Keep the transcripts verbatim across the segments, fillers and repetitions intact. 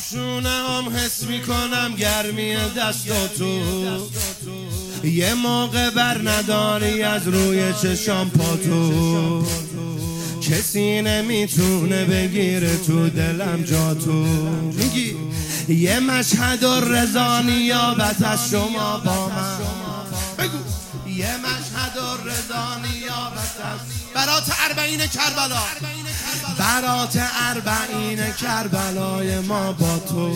شونه هم حس میکنم گرمی دستاتو، یه موقع بر نداری از روی چشام پاتو، کسی نمیتونه بگیره تو دلم جاتو. میگی یه مشهد و رضا نیابت از شما با من، بگو یه مشهد و رضا نیابت از برات اربعین کربلا، برات اربعین کربلای ما با تو.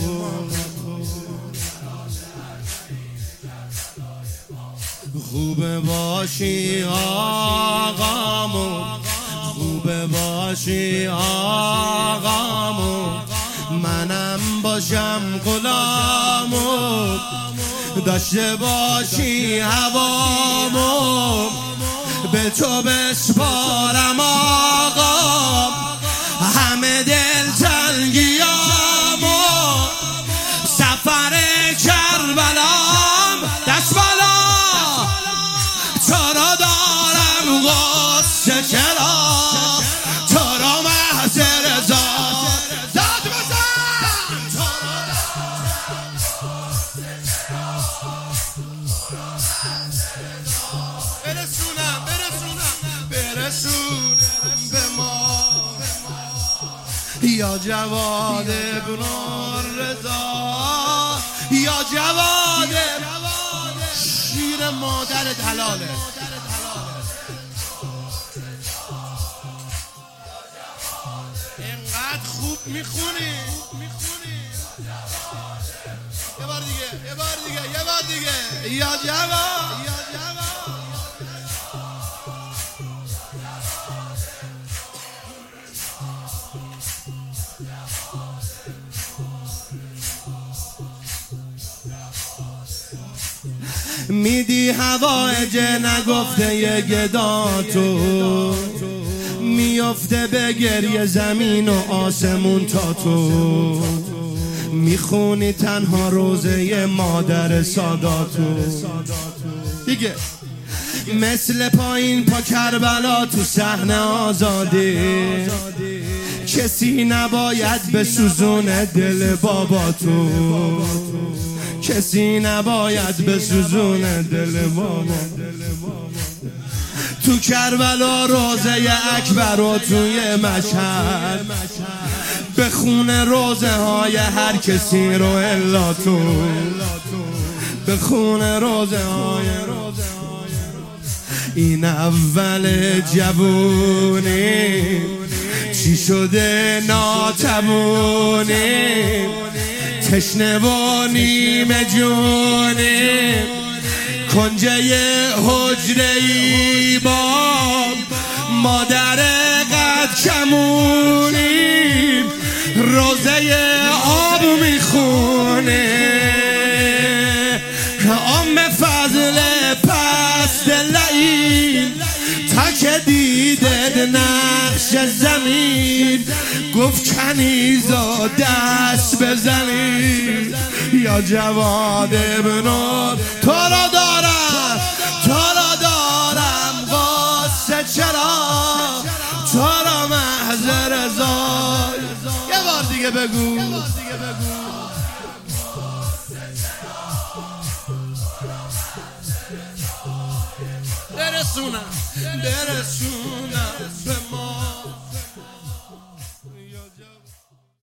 خوبه باشی آقامو، خوبه باشی آقامو، منم باشم غلامو، داشته باشی هوامو، به تو بسپارم آقا همه دل تنگیامو. سفر کربلام دست بالا، تو را دارم غصه چرا، تو را محض رضا داد بزن، برسونم برسونم برسونم به ما یا جواد ابن رضا، یا جواد شیر مادر دلاله. اینقدر خوب میخونی یه بار دیگه یه بار دیگه یه بار دیگه یا جواد یا جواد. میدی هوایج نگفته یه گداتو، میافته به گریه زمین و آسمون تا تو، میخونی تنها روزه مادر ساداتو. دیگه مثل پایین پا کربلا تو صحنه آزادی، کسی نباید به سوزون دل بابا تو، کسی نباید به سوزون دل بابا. تو کربلا روزه اکبر و توی مشهد، بخونه روزه های هر کسی رو الا تو، بخونه روزه های این اول جوونی چی شده ناتمونی، تشنه و نیمه جونی، کنجه حجره ای با مادر قد کمونی، روزه آب میخونه ام فضل پست لعین، تا که دیدد نقش زمین، گفت کنیزا دست بزنی یا جواد ابن. تو را دارم تو را دارم غصه چرا، تو را محض رضا. یه بار دیگه بگو برسونم برسونم